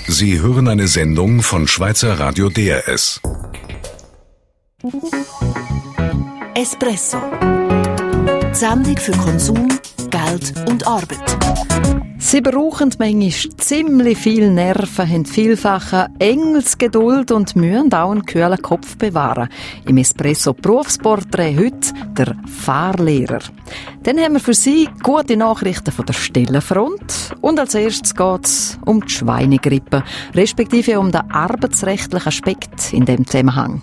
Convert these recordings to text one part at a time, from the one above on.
Sie hören eine Sendung von Schweizer Radio DRS. Espresso. Die Sendung für Konsum, Geld und Arbeit. Sie brauchen manchmal ziemlich viel Nerven, haben vielfach Engelsgeduld und müssen auch einen kühlen Kopf bewahren. Im Espresso Berufsporträt heute der Fahrlehrer. Dann haben wir für Sie gute Nachrichten von der Stellenfront. Und als erstes geht es um die Schweinegrippe, respektive um den arbeitsrechtlichen Aspekt in dem Zusammenhang.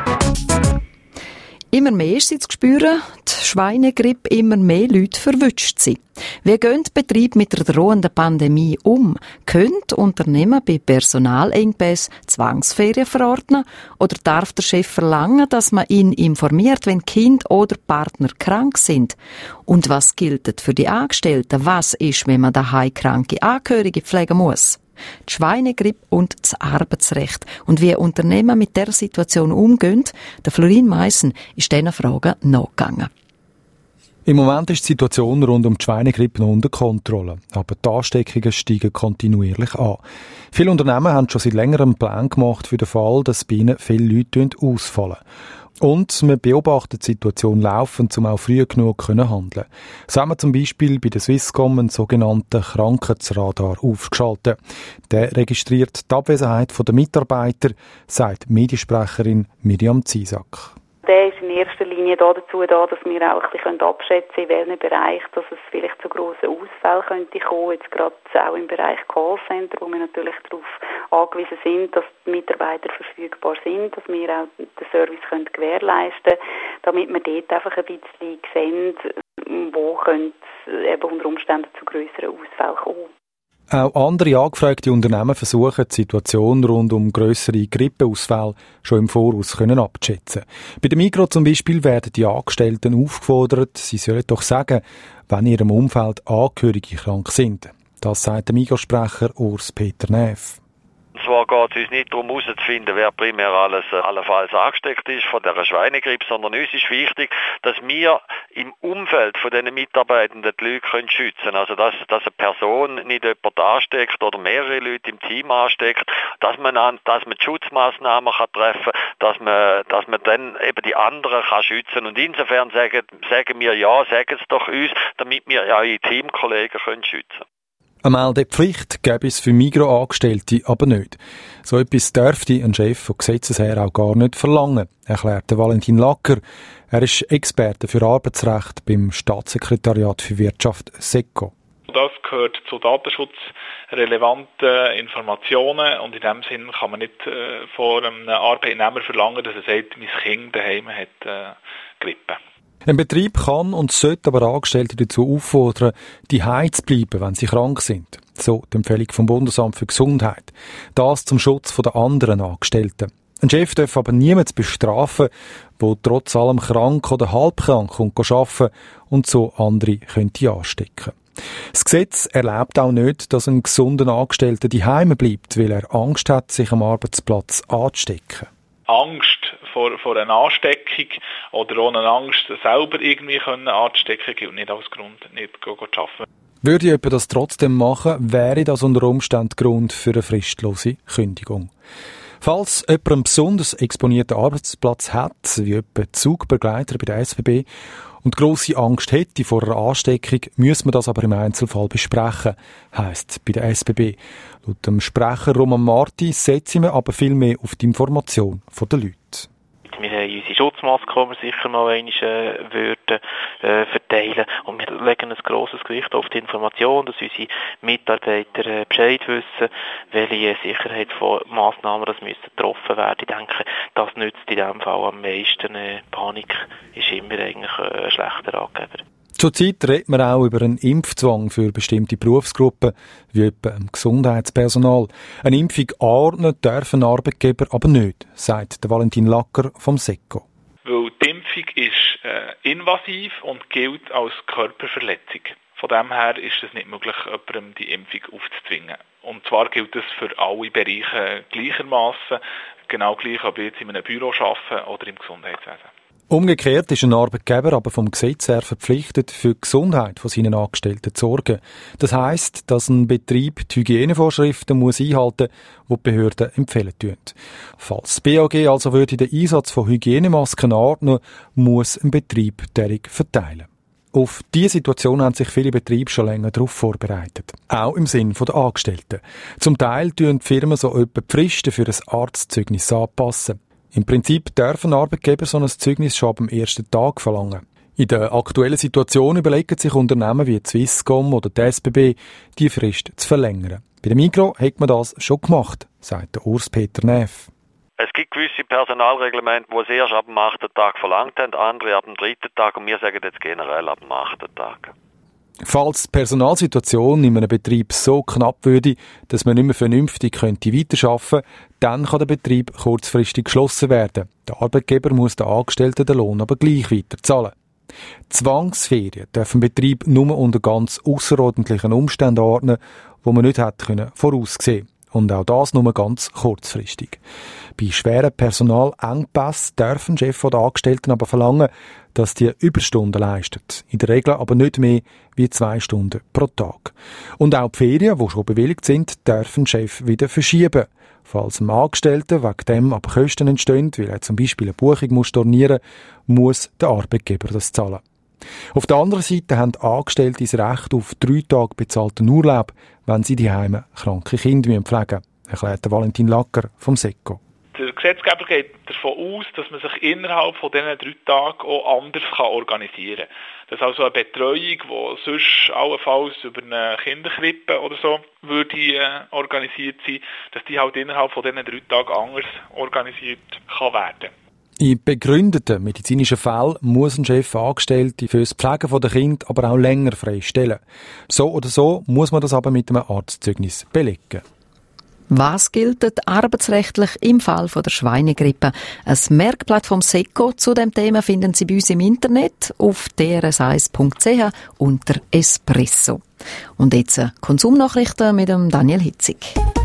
Immer mehr ist sie zu spüren, die Schweinegrippe immer mehr Leute verwünscht sie. Wie gehen die Betriebe mit der drohenden Pandemie um? Können Unternehmen bei Personalengpässen Zwangsferien verordnen? Oder darf der Chef verlangen, dass man ihn informiert, wenn Kind oder Partner krank sind? Und was gilt für die Angestellten? Was ist, wenn man daheim kranke Angehörige pflegen muss? Die Schweinegrippe und das Arbeitsrecht. Und wie Unternehmen mit dieser Situation umgehen, der Florin Meissen ist diesen Fragen nachgegangen. Im Moment ist die Situation rund um die Schweinegrippe noch unter Kontrolle, aber die Ansteckungen steigen kontinuierlich an. Viele Unternehmen haben schon seit längerem Pläne gemacht für den Fall, dass bei ihnen viele Leute ausfallen. Und man beobachtet die Situation laufend, um auch früh genug handeln zu können. So haben wir zum Beispiel bei der Swisscom einen sogenannten Krankheitsradar aufgeschaltet. Der registriert die Abwesenheit der Mitarbeiter, sagt Mediensprecherin Miriam Ziesack. Der ist in erster Linie dazu da, dass wir auch ein bisschen abschätzen können, in welchem Bereich dass es vielleicht zu grossen Ausfällen könnte kommen. Jetzt gerade auch im Bereich Callcenter, wo wir natürlich darauf angewiesen sind, dass die Mitarbeiter verfügbar sind, dass wir auch den Service gewährleisten können, damit wir dort einfach ein bisschen sehen, wo könnte es unter Umständen zu grösseren Ausfällen kommen. Auch andere angefragte Unternehmen versuchen, die Situation rund um grössere Grippeausfälle schon im Voraus abzuschätzen. Bei der Migros zum Beispiel werden die Angestellten aufgefordert, sie sollen doch sagen, wenn in ihrem Umfeld Angehörige krank sind. Das sagt der Migros-Sprecher Urs Peter Neff. Zwar geht es uns nicht darum herauszufinden, wer primär allenfalls angesteckt ist von dieser Schweinegrippe, sondern uns ist wichtig, dass wir im Umfeld von diesen Mitarbeitenden die Leute schützen können. Also dass eine Person nicht jemand ansteckt oder mehrere Leute im Team ansteckt, dass man die Schutzmaßnahmen treffen kann, dass man dann eben die anderen schützen kann. Und insofern sagen wir ja, sagen es doch uns, damit wir eure Teamkollegen schützen können. Eine Meldepflicht gäbe es für Migros-Angestellte aber nicht. So etwas dürfte ein Chef von Gesetzes her auch gar nicht verlangen, erklärte Valentin Lacker. Er ist Experte für Arbeitsrecht beim Staatssekretariat für Wirtschaft SECO. Das gehört zu datenschutzrelevanten Informationen und in dem Sinn kann man nicht von einem Arbeitnehmer verlangen, dass er sagt, mein Kind daheim hat Grippe. Ein Betrieb kann und sollte aber Angestellte dazu auffordern, daheim zu bleiben, wenn sie krank sind. So die Empfehlung vom Bundesamt für Gesundheit. Das zum Schutz der anderen Angestellten. Ein Chef darf aber niemanden bestrafen, der trotz allem krank oder halbkrank kommt arbeiten und so andere könnte anstecken. Das Gesetz erlaubt auch nicht, dass ein gesunder Angestellter daheim bleibt, weil er Angst hat, sich am Arbeitsplatz anzustecken. Angst vor einer Ansteckung oder ohne Angst, selber irgendwie anzustecken, gilt nicht als Grund, nicht zu arbeiten. Würde jemand das trotzdem machen, wäre das unter Umständen Grund für eine fristlose Kündigung. Falls jemand einen besonders exponierten Arbeitsplatz hat, wie etwa Zugbegleiter bei der SBB, und grosse Angst hätte vor einer Ansteckung, müsse man das aber im Einzelfall besprechen, heisst bei der SBB. Laut dem Sprecher Roman Marti setzen wir aber viel mehr auf die Information der Leute. Wir haben unsere Schutzmaske, die wir sicher mal einmal verteilen. Und wir legen ein grosses Gewicht auf die Information, dass unsere Mitarbeiter Bescheid wissen, welche Sicherheitsmaßnahmen getroffen werden. Ich denke, das nützt in diesem Fall am meisten. Panik ist immer eigentlich ein schlechter Ratgeber. Zurzeit redet man auch über einen Impfzwang für bestimmte Berufsgruppen, wie etwa im Gesundheitspersonal. Eine Impfung anordnen dürfen Arbeitgeber aber nicht, sagt der Valentin Lacker vom SECO. Weil die Impfung ist invasiv und gilt als Körperverletzung. Von dem her ist es nicht möglich, jemandem die Impfung aufzuzwingen. Und zwar gilt das für alle Bereiche gleichermaßen, genau gleich, ob ich jetzt in einem Büro arbeite oder im Gesundheitswesen. Umgekehrt ist ein Arbeitgeber aber vom Gesetz her verpflichtet, für die Gesundheit von seinen Angestellten zu sorgen. Das heisst, dass ein Betrieb die Hygienevorschriften muss einhalten muss, die die Behörden empfehlen tun. Falls das BAG also würde den Einsatz von Hygienemasken anordnen, muss ein Betrieb derig verteilen. Auf diese Situation haben sich viele Betriebe schon länger darauf vorbereitet. Auch im Sinn der Angestellten. Zum Teil tun die Firmen so etwa die Fristen für ein Arztzeugnis anpassen. Im Prinzip dürfen Arbeitgeber so ein Zeugnis schon am ersten Tag verlangen. In der aktuellen Situation überlegen sich Unternehmen wie die Swisscom oder die SBB, die Frist zu verlängern. Bei der Migros hat man das schon gemacht, sagt der Urs-Peter Neff. Es gibt gewisse Personalreglemente, die es erst ab dem 8. Tag verlangt haben, andere ab dem 3. Tag und wir sagen jetzt generell ab dem 8. Tag. Falls die Personalsituation in einem Betrieb so knapp würde, dass man nicht mehr vernünftig weiterarbeiten könnte, dann kann der Betrieb kurzfristig geschlossen werden. Der Arbeitgeber muss den Angestellten den Lohn aber gleich weiterzahlen. Zwangsferien dürfen Betrieb nur unter ganz ausserordentlichen Umständen ordnen, die man nicht hätte voraussehen können. Und auch das nur ganz kurzfristig. Bei schweren Personalengpässen dürfen Chef oder Angestellten aber verlangen, dass die Überstunden leisten. In der Regel aber nicht mehr wie 2 Stunden pro Tag. Und auch die Ferien, die schon bewilligt sind, dürfen Chef wieder verschieben. Falls einem Angestellten wegen dem aber Kosten entstehen, weil er zum Beispiel eine Buchung stornieren muss der Arbeitgeber das zahlen. Auf der anderen Seite haben Angestellte das Recht auf 3 Tage bezahlten Urlaub, wenn sie daheim kranke Kinder pflegen müssen, erklärt Valentin Lacker vom SECO. Der Gesetzgeber geht davon aus, dass man sich innerhalb von diesen 3 Tagen auch anders organisieren kann. Dass also eine Betreuung, die sonst allenfalls über eine Kinderkrippe oder so würde organisiert sein, dass die halt innerhalb von diesen 3 Tagen anders organisiert kann werden. In begründeten medizinischen Fällen muss ein Chef Angestellte für das Pflegen der Kinder aber auch länger freistellen. So oder so muss man das aber mit einem Arztzeugnis belegen. Was gilt arbeitsrechtlich im Fall der Schweinegrippe? Ein Merkblatt vom SECO zu dem Thema finden Sie bei uns im Internet auf drs1.ch unter Espresso. Und jetzt Konsumnachrichten mit dem Daniel Hitzig.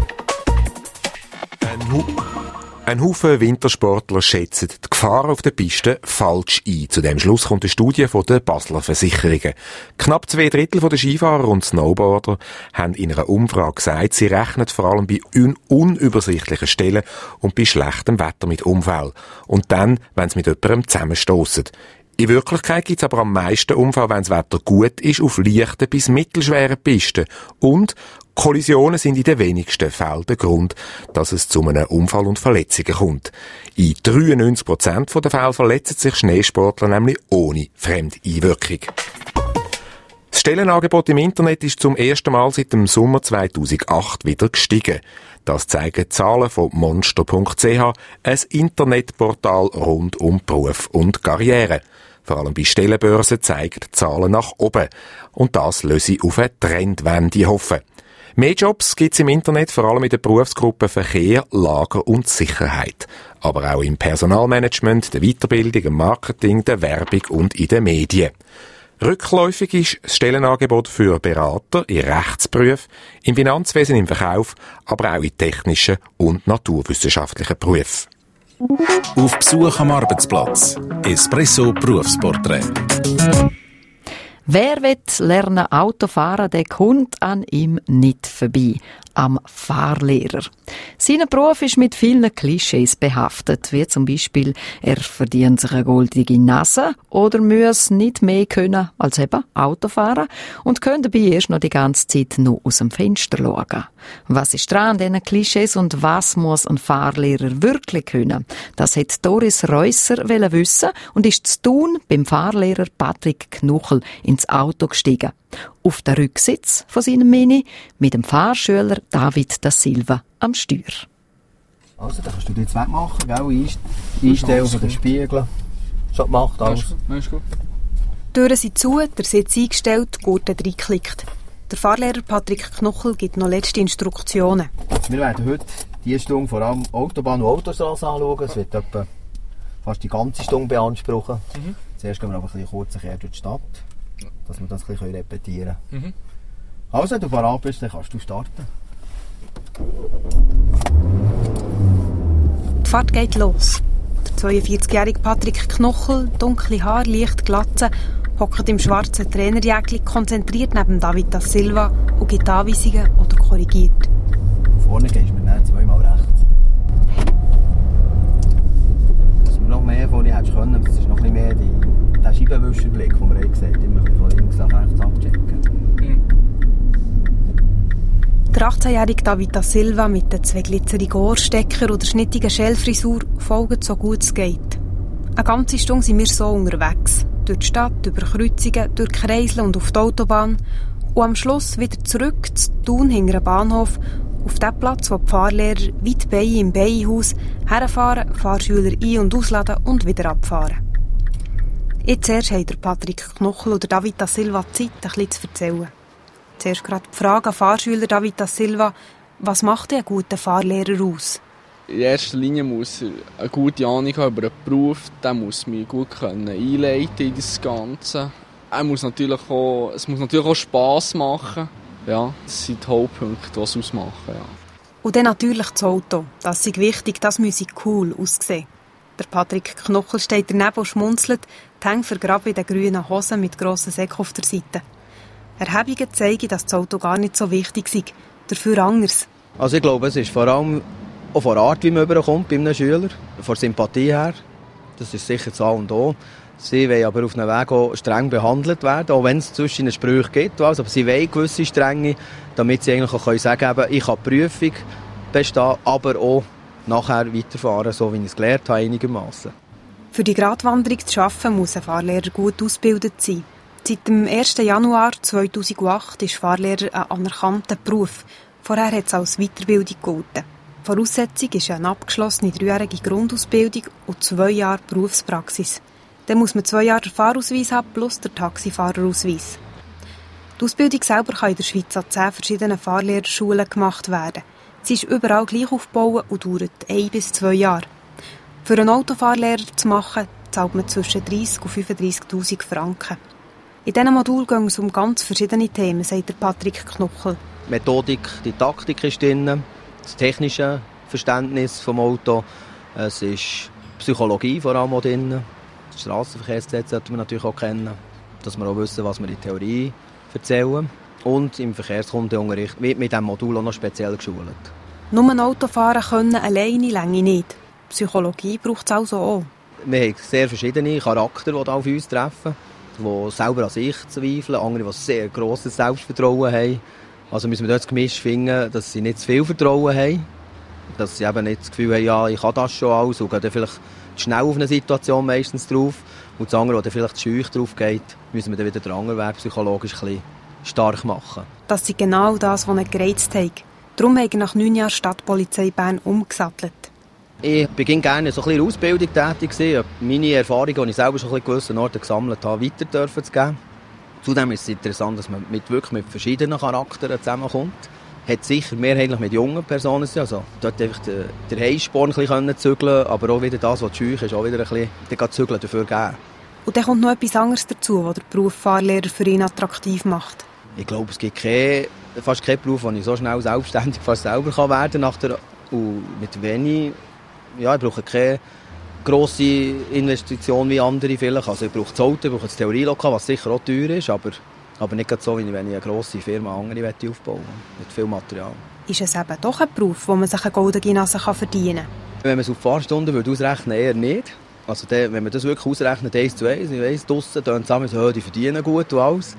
Ein Haufen Wintersportler schätzen die Gefahr auf der Piste falsch ein. Zu dem Schluss kommt eine Studie von der Basler Versicherungen. Knapp 2/3 der Skifahrer und Snowboarder haben in einer Umfrage gesagt, sie rechnen vor allem bei unübersichtlichen Stellen und bei schlechtem Wetter mit Unfällen. Und dann, wenn sie mit jemandem zusammenstossen. In Wirklichkeit gibt es aber am meisten Unfälle, wenn das Wetter gut ist, auf leichten bis mittelschweren Pisten. Und Kollisionen sind in den wenigsten Fällen der Grund, dass es zu einem Unfall und Verletzungen kommt. In 93% der Fälle verletzen sich Schneesportler nämlich ohne Fremdeinwirkung. Das Stellenangebot im Internet ist zum ersten Mal seit dem Sommer 2008 wieder gestiegen. Das zeigen Zahlen von monster.ch, ein Internetportal rund um Beruf und Karriere. Vor allem bei Stellenbörsen zeigen die Zahlen nach oben. Und das löse auf eine Trendwende hoffen. Mehr Jobs gibt's im Internet, vor allem in den Berufsgruppen Verkehr, Lager und Sicherheit. Aber auch im Personalmanagement, der Weiterbildung, im Marketing, der Werbung und in den Medien. Rückläufig ist das Stellenangebot für Berater in Rechtsberufen, im Finanzwesen, im Verkauf, aber auch in technischen und naturwissenschaftlichen Berufen. Auf Besuch am Arbeitsplatz. Espresso Berufsporträt. Wer will lernen Autofahren, der kommt an ihm nicht vorbei. Am Fahrlehrer. Sein Beruf ist mit vielen Klischees behaftet, wie zum Beispiel, er verdient sich eine goldige Nase oder muss nicht mehr können als eben Autofahren und kann dabei erst noch die ganze Zeit nur aus dem Fenster schauen. Was ist dran an diesen Klischees und was muss ein Fahrlehrer wirklich können? Das hat Doris Reusser wissen und ist zu Thun beim Fahrlehrer Patrick Knuchel ins Auto gestiegen. Auf den Rücksitz von seinem Mini mit dem Fahrschüler David da Silva am Steuer. Also, dann kannst du jetzt wegmachen, gell? Einstellen von den Spiegeln. Schon gemacht, alles. Ist gut. Die Türen sind zu, der Sitz eingestellt, die Gurte reinklickt. Der Fahrlehrer Patrick Knuchel gibt noch letzte Instruktionen. Wir werden heute diese Stunde vor allem Autobahn und Autostrasse anschauen. Es wird etwa fast die ganze Stunde beanspruchen. Zuerst gehen wir aber ein bisschen kurz durch die Stadt, dass wir das ein bisschen repetieren können. Also, wenn du bereit bist, dann kannst du starten. Die Fahrt geht los. Der Der 42-jährige Patrick Knochel, dunkle Haare, leicht Glatze, hockt im schwarzen Trainerjäckli konzentriert neben David da Silva und gibt Anweisungen oder korrigiert. Vorne gehst du mir nicht zweimal rechts. Was wir noch mehr vorne hättest können, das ist noch ein bisschen mehr der Scheibenwischerblick, den wir gesagt haben, immer von links nach rechts abchecken. Der 18-jährige David da Silva mit den 2 glitzerigen Ohrstecker und der schnittigen Schellfrisur folgt so gut es geht. Eine ganze Stunde sind wir so unterwegs. Durch die Stadt, über Kreuzungen, durch Kreisel und auf die Autobahn. Und am Schluss wieder zurück zu Thun hinter dem Bahnhof, auf den Platz, wo die Fahrlehrer weit bei im Beihaus herfahren, Fahrschüler ein- und ausladen und wieder abfahren. Jetzt erst haben der Patrick Knochel oder David da Silva Zeit, ein bisschen zu erzählen. Zuerst gerade die Frage an Fahrschüler David da Silva, was macht ein guter Fahrlehrer aus? In erster Linie muss er eine gute Ahnung haben über den Beruf, der muss mich gut einleiten in das Ganze. Es muss natürlich auch Spass machen. Ja, das sind die Hauptpunkte, die es ausmachen. Ja. Und dann natürlich das Auto. Das ist wichtig, das muss cool aussehen. Der Patrick Knochel steht daneben und schmunzelt, die Hänge vergraben in den grünen Hosen mit grossen Säcken auf der Seite. Erhebungen zeigen, dass das Auto gar nicht so wichtig ist, dafür anders. Also ich glaube, es ist vor allem auch von der Art, wie man überkommt bei einem Schüler, von der Sympathie her. Das ist sicher das A und O. Sie wollen aber auf einem Weg auch streng behandelt werden, auch wenn es zwischen Sprüche gibt. Also, aber sie wollen gewisse Strenge, damit sie eigentlich auch sagen können, ich kann die Prüfung bestehen, aber auch nachher weiterfahren, so wie ich es gelernt habe, einigermaßen. Für die Gratwanderung zu arbeiten, muss ein Fahrlehrer gut ausgebildet sein. Seit dem 1. Januar 2008 ist Fahrlehrer ein anerkannter Beruf. Vorher hat es als Weiterbildung gegolten. Voraussetzung ist eine abgeschlossene 3-jährige Grundausbildung und 2 Jahre Berufspraxis. Dann muss man 2 Jahre den Fahrausweis haben plus den Taxifahrerausweis. Die Ausbildung selber kann in der Schweiz an 10 verschiedenen Fahrlehrerschulen gemacht werden. Sie ist überall gleich aufgebaut und dauert 1 bis 2 Jahre. Für einen Autofahrlehrer zu machen, zahlt man zwischen 30.000 und 35.000 Franken. In diesem Modul geht es um ganz verschiedene Themen, sagt der Patrick Knochel. Methodik, Didaktik ist drin, das technische Verständnis des Autos, es ist Psychologie vor allem drin. Das Strassenverkehrsgesetz sollte man natürlich auch kennen, dass wir auch wissen, was wir in der Theorie erzählen. Und im Verkehrskundeunterricht wird mit diesem Modul auch noch speziell geschult. Nur ein Autofahren können alleine lange nicht. Psychologie braucht es also auch. Wir haben sehr verschiedene Charaktere, die auf uns treffen, die selber an sich zweifeln, andere, die sehr grosses Selbstvertrauen haben. Also müssen wir dort das Gemisch finden, dass sie nicht zu viel Vertrauen haben, dass sie eben nicht das Gefühl haben, ja, ich kann das schon alles und gehen dann vielleicht schnell auf eine Situation meistens drauf. Und das andere, wo vielleicht zu scheuch drauf geht, müssen wir dann wieder den anderen Weg psychologisch ein bisschen stark machen. Das ist genau das, was ihn gereizt hat. Darum habe ich nach 9 Jahren Stadtpolizei Bern umgesattelt. Ich bin gerne so ein bisschen in der Ausbildung tätig gewesen, meine Erfahrungen, die ich selber schon an gewissen Orten gesammelt habe, weiter zu geben. Zudem ist es interessant, dass man wirklich mit verschiedenen Charakteren zusammenkommt. Hat sicher mehrheitlich mit jungen Personen, also dort einfach den Heimsporn ein bisschen zügeln, aber auch wieder das, was scheu ist, auch wieder ein bisschen zügeln dafür geben. Und dann kommt noch etwas anderes dazu, was der Beruf Fahrlehrer für ihn attraktiv macht. Ich glaube, es gibt fast keinen Beruf, wo ich so schnell selbstständig fast selber werden kann. Und mit wenig, ja, ich brauche keine grosse Investition wie andere vielleicht. Also ich brauche das Auto, ich brauche das Theorielokal, was sicher auch teuer ist, aber nicht so, wie wenn ich eine grosse Firma andere aufbauen möchte, mit viel Material. Ist es eben doch ein Beruf, wo man sich eine goldene Nase verdienen kann? Wenn man es auf Fahrstunden ausrechnen würde, eher nicht. Also wenn man das wirklich ausrechnet, 1:1, ich weiss, draussen tönt es zusammen so, die verdienen gut und alles.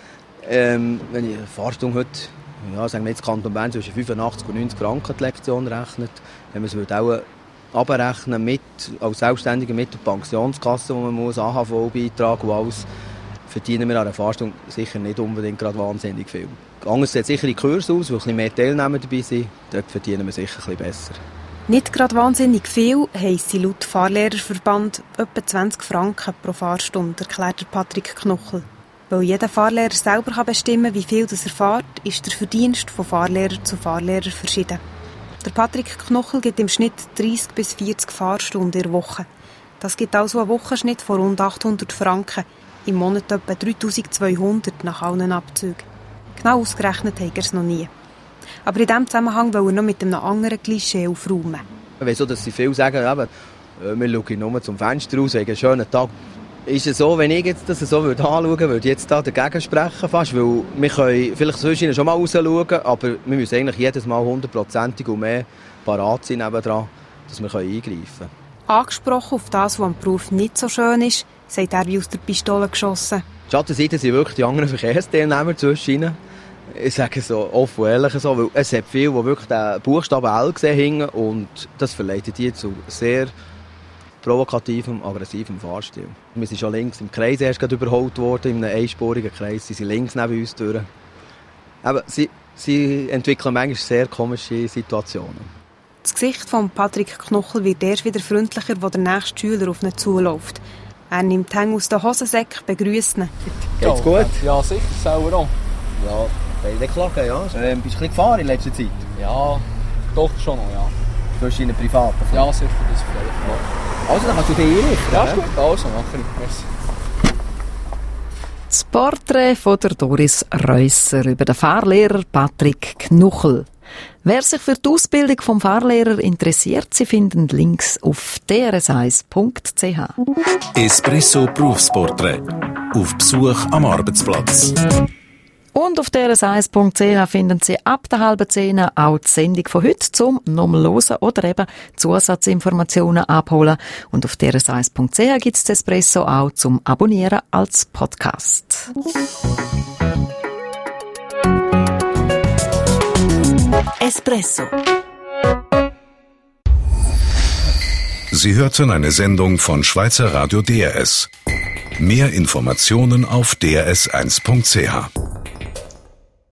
Wenn ich eine Fahrstunde heute, ja, sagen wir jetzt Kanton Bern, zwischen 85 und 90 Franken die Lektion rechnet, wenn man es auch abrechnen als Selbstständiger mit der Pensionskasse, wo man muss, AHV-Beitrag und alles, verdienen wir an einer Fahrstunde sicher nicht unbedingt gerade wahnsinnig viel. Anders sieht sicher die Kurse aus, wo ein bisschen mehr Teilnehmer dabei sind, dort verdienen wir sicher ein bisschen besser. Nicht gerade wahnsinnig viel heisst laut Fahrlehrerverband etwa 20 Franken pro Fahrstunde, erklärt der Patrick Knochel. Weil jeder Fahrlehrer selber bestimmen kann, wie viel er fährt, ist der Verdienst von Fahrlehrer zu Fahrlehrer verschieden. Der Patrick Knochel gibt im Schnitt 30 bis 40 Fahrstunden in der Woche. Das gibt also einen Wochenschnitt von rund 800 Franken, im Monat etwa 3200 nach allen Abzügen. Genau ausgerechnet hat er es noch nie. Aber in diesem Zusammenhang will er noch mit einem anderen Klischee aufräumen. Ich weiss auch, dass sie viel sagen, eben, Wir schauen nur zum Fenster raus, haben einen schönen Tag. Ist es so, wenn ich jetzt das so anschauen würde, würde ich jetzt da dagegen sprechen fast, weil wir können vielleicht zwischen schon mal raus schauen, aber wir müssen eigentlich jedes Mal 100%ig und mehr parat sein nebendran, dass wir eingreifen können. Angesprochen auf das, was am Beruf nicht so schön ist, sagt er wie aus der Pistole geschossen. Die Schattenseite sind wirklich die anderen Verkehrsteilnehmer zwischen. Ich sage es so offen und ehrlich so, weil es hat viele, die wirklich den Buchstaben L gesehen und das verleitet die zu sehr provokativem, aggressivem Fahrstil. Wir sind schon links im Kreis erst überholt worden, in einem einspurigen Kreis. Sie sind links neben uns durch. Aber sie entwickeln manchmal sehr komische Situationen. Das Gesicht von Patrick Knochel wird erst wieder freundlicher, als der nächste Schüler auf ihn zuläuft. Er nimmt die Hänge aus den Hosensäcken, begrüßt ihn. Geht's gut? Ja, sicher, selber auch. Ja, beide klagen, ja. Bist du ein bisschen gefahren in letzter Zeit? Ja, doch schon noch, ja. Du hast einen privaten? Ja, sicher, das vielleicht. Ja. Also, dann kannst du dich einrichten. Ja, ist gut. Also, mache ich. Merci. Das Porträt von der Doris Reusser über den Fahrlehrer Patrick Knochel. Wer sich für die Ausbildung vom Fahrlehrer interessiert, Sie finden Links auf drs1.ch. Espresso Berufsporträt. Auf Besuch am Arbeitsplatz. Und auf drs1.ch finden Sie ab der 9:30 auch die Sendung von heute zum nochmal hören oder eben Zusatzinformationen abholen. Und auf drs1.ch gibt es Espresso auch zum Abonnieren als Podcast. Espresso. Sie hörten eine Sendung von Schweizer Radio DRS. Mehr Informationen auf drs1.ch.